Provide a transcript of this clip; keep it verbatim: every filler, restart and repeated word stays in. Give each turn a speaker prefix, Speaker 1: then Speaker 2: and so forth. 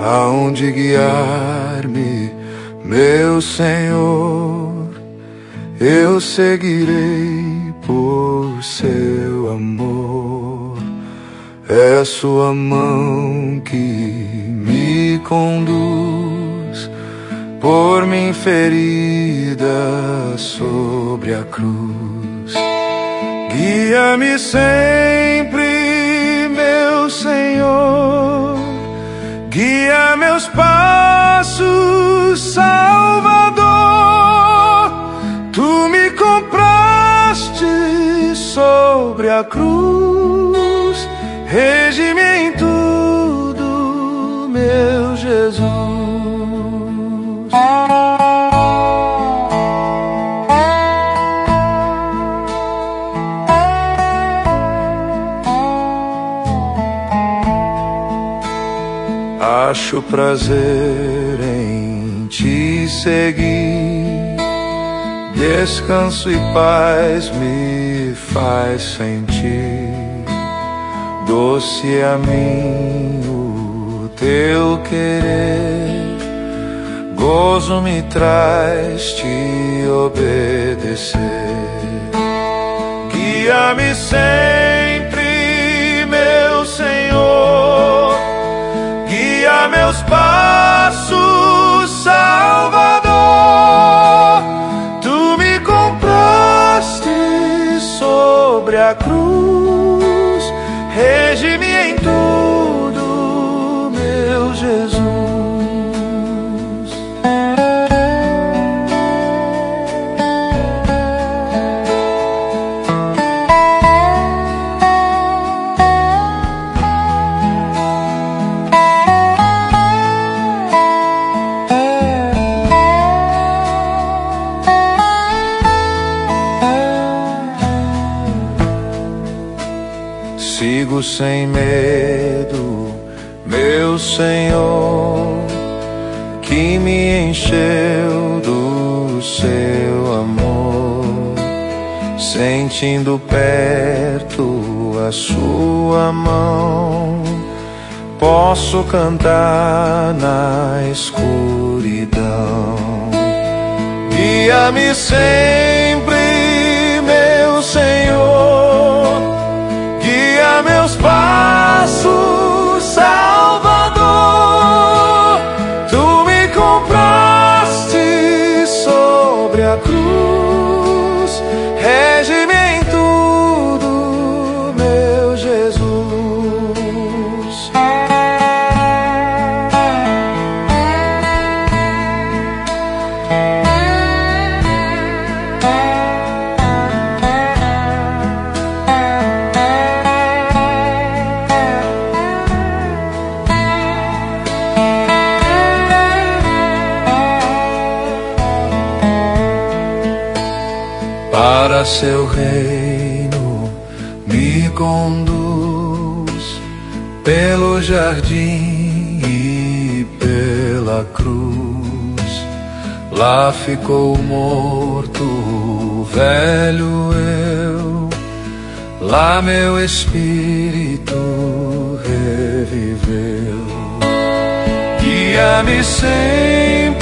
Speaker 1: aonde guiar-me, meu Senhor, eu seguirei por seu amor. É sua mão que me conduz por mim ferida sobre a cruz. Guia-me sempre, meu Senhor, guia meus passos, Salvador. Tu me compraste sobre a cruz, rege-me em tudo, meu Jesus. Acho prazer em te seguir, descanso e paz me faz sentir. Doce a mim o teu querer, gozo me traz te obedecer. Guia-me sempre, meu Senhor, guia meus passos, Salvador. Tu me compraste sobre a cruz, rege-me em tudo, meu Jesus. Sigo sem medo, meu Senhor, que me encheu do seu amor. Sentindo perto a sua mão, posso cantar na escuridão. Guia-me sempre, meu Senhor, guia meus passos, Salvador. Tu me compraste sobre a cruz, rege-me em tudo, meu Jesus. Para seu reino me conduz, pelo jardim e pela cruz. Lá ficou morto, velho eu, lá meu espírito reviveu. Guia-me sempre,